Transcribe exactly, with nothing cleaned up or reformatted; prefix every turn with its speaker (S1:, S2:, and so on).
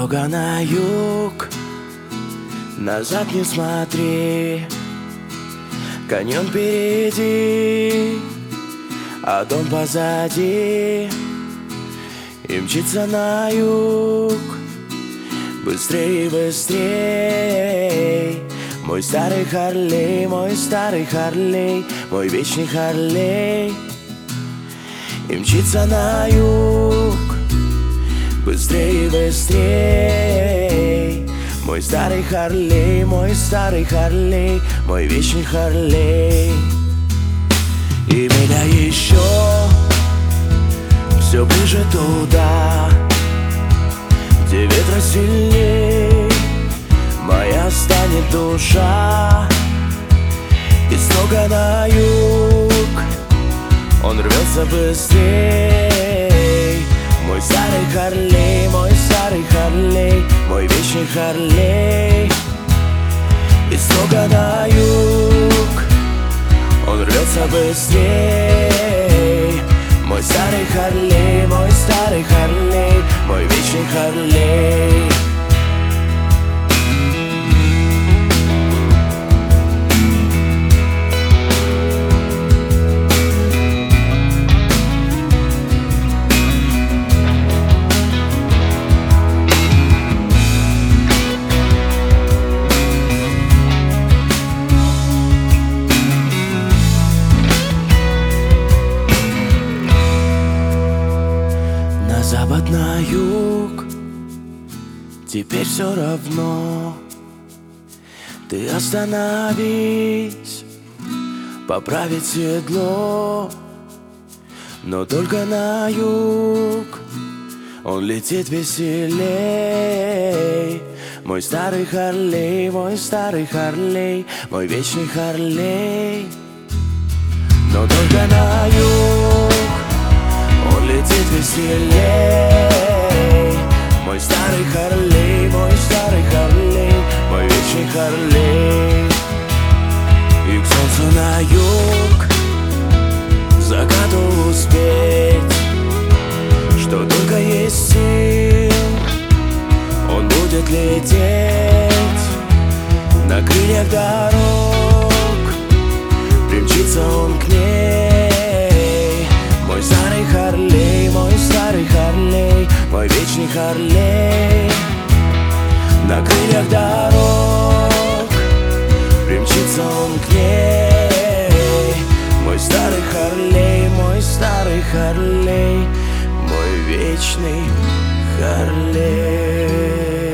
S1: Немного на юг, назад не смотри. Каньон впереди, а дом позади. И мчится на юг, быстрее, быстрей. Мой старый Харлей, мой старый Харлей, мой вечный Харлей. И мчится на юг, быстрее, быстрей. Мой старый Харлей, мой старый Харлей, мой вечный Харлей. И меня еще все ближе туда, где ветра сильней моя станет душа. И снова на юг он рвется быстрей. Мой старый Харлей, мой старый Харлей, мой вечный Харлей. И снова на юг он рвется быстрей. Мой старый Харлей, мой старый Харлей, мой вечный Харлей. Запад на юг, теперь все равно. Ты остановись, поправить седло. Но только на юг он летит веселей. Мой старый Харлей, мой старый Харлей, мой вечный Харлей. Но только на юг он летит веселей. Мой старый Харлей, мой старый Харлей, мой вечный Харлей. И к солнцу на юг, к закату успеть, что только есть сил, он будет лететь на крыльях дорог. Примчится он к ней. Мой старый Харлей, мой старый Харлей, мой вечный Харлей. На крыльях дорог примчится он к ней. Мой старый Харлей, мой старый Харлей, мой вечный Харлей.